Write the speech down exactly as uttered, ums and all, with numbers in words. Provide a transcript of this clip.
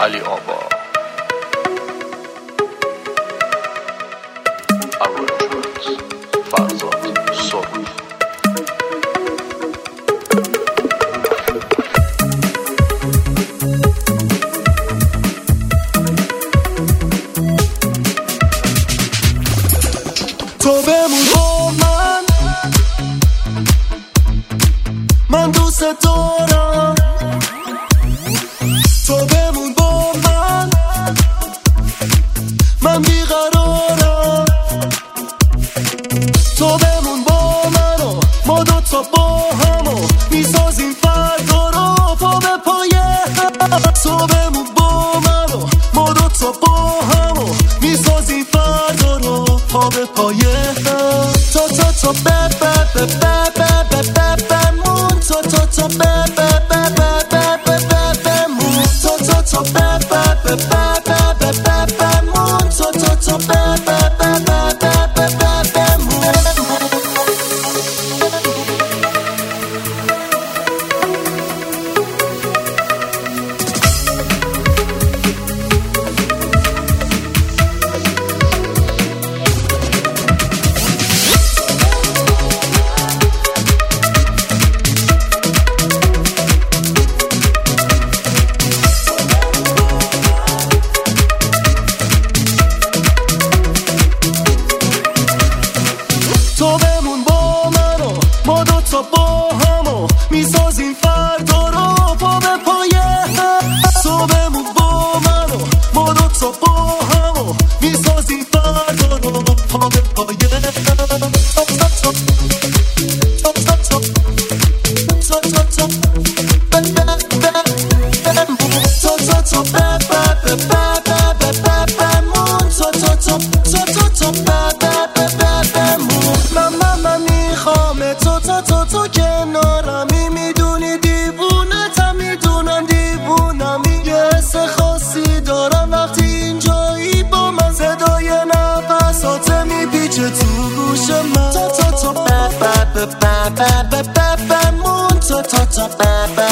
علی آبا ارونجمنت فرزاد سرخ. تو بمون با من، من دوست دارم. تو بمون با من، من بیقرارم. تو بمون با من و ما دوتا با هم و میسازیم فردا رو پا به پای هم. تو بمون با من و ما دوتا با هم و میسازیم فردا رو پا به پای هم. تا تا تا به به به به به به به بمون. تا تا تا به به به به به به به بمون. تا تا تا به به به به به به به بمون. تا تا تا به به به به به به به بمون. تو بمون با من و ما دوتا با هم و میسازیم فردا رو پا به پای هم. تو بمون با من و ما دوتا با هم و میسازیم فردا رو پا به پای هم. تا تا تا تا تا تا تا تا تا به به به بمون. تا تا تا به به به به به به بمون. تا تا تا تا تا تا به به به به بمون. من من من میخوام تو تا تو تو کنارمی. میدونی دیوونتم، میدونم دیوونمی. یه حس خاصی دارم وقتی اینجایی با من. صدای نفسات میپیچه تو گوش من. تا تا تا به به به به به به بمون. تا تا تا به به